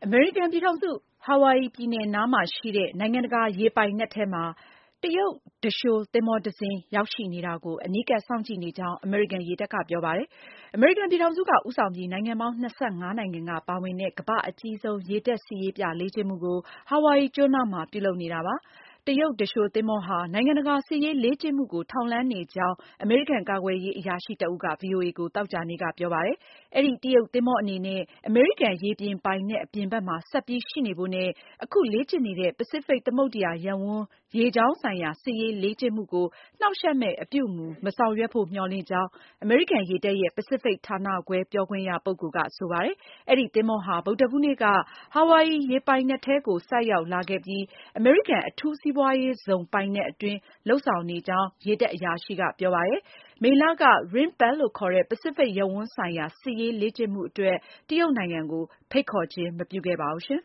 အမေရိကန်ပြည်ထောင်စု ဟာဝိုင်အီပြည်နယ်နားမှာရှိတဲ့ နိုင်ငံတကာရေပိုင်နက်ထဲမှာ တရုတ်သူလျှိုသင်္ဘောတစင်းရောက်ရှိနေတာကို အနီးကပ်စောင့်ကြည့်နေကြောင်း အမေရိကန်ရေတပ်ကပြောပါတယ်။ အမေရိကန်ပြည်ထောင်စုက ဦးဆောင်ပြီး နိုင်ငံပေါင်း ၂၅ နိုင်ငံကပါဝင်တဲ့ ကမ္ဘာ့အကြီးဆုံး ရေတပ်စစ်ရေးပြလေ့ကျင့်မှုကို ဟာဝိုင်အီကျွန်းနားမှာ ပြုလုပ်နေတာပါ။ တရုတ်သူလျှိုသင်္ဘောဟာ နိုင်ငံတကာစစ်ရေးလေ့ကျင့်မှုကို ထောက်လှမ်းနေကြောင်း အမေရိကန်ကာကွယ်ရေးအရာရှိတဦးက ဗွီအိုအေကို သောကြာနေ့ကပြောပါတယ်။ အဲဒီတရုတ်သင်္ဘောအနေနဲ့ အမေရိကန်ရေပြင်ပိုင်နက်အပြင်ဘက်မှာ ဆက်ပြီးရှိနေဖို့နဲ့ အခုလေ့ကျင့်နေတဲ့ ပစိဖိတ်သမုဒ္ဒရာရပ်ဝန်း ရေကြောင်းဆိုင်ရာ စစ်ရေးလေ့ကျင့်မှုကို နှောင့်ယှက်မယ့် အပြုအမူမဆောင်ရွက်ဖို့ မျှော်လင့်ကြောင်း အမေရိကန်ရေတပ်ရဲ့ ပစိဖိတ်ဌာနခွဲပြောခွင့်ရပုဂ္ဂိုလ်ကဆိုပါတယ်။ အဲဒီသင်္ဘောဟာ ဗုဒ္ဓဟူးနေ့က ဟာဝိုင်အီရေပိုင်နက်ထဲကို ဆိုက်ရောက်လာခဲ့ပြီး အမေရိကန်အထူးစီးပွားရေးဇုံပိုင်နက်အတွင်း လုပ်ဆောင်နေကြောင်း ရေတပ်အရာရှိကပြောပါတယ်။ မေလက RIMPAC လို့ခေါ်တဲ့ ပစိဖိတ်ရပ်ဝန်းဆိုင်ရာ စစ်ရေးလေ့ကျင့်မှုအတွက် တရုတ်နိုင်ငံကို ဖိတ်ခေါ်ခြင်းမပြုခဲ့ပါဘူး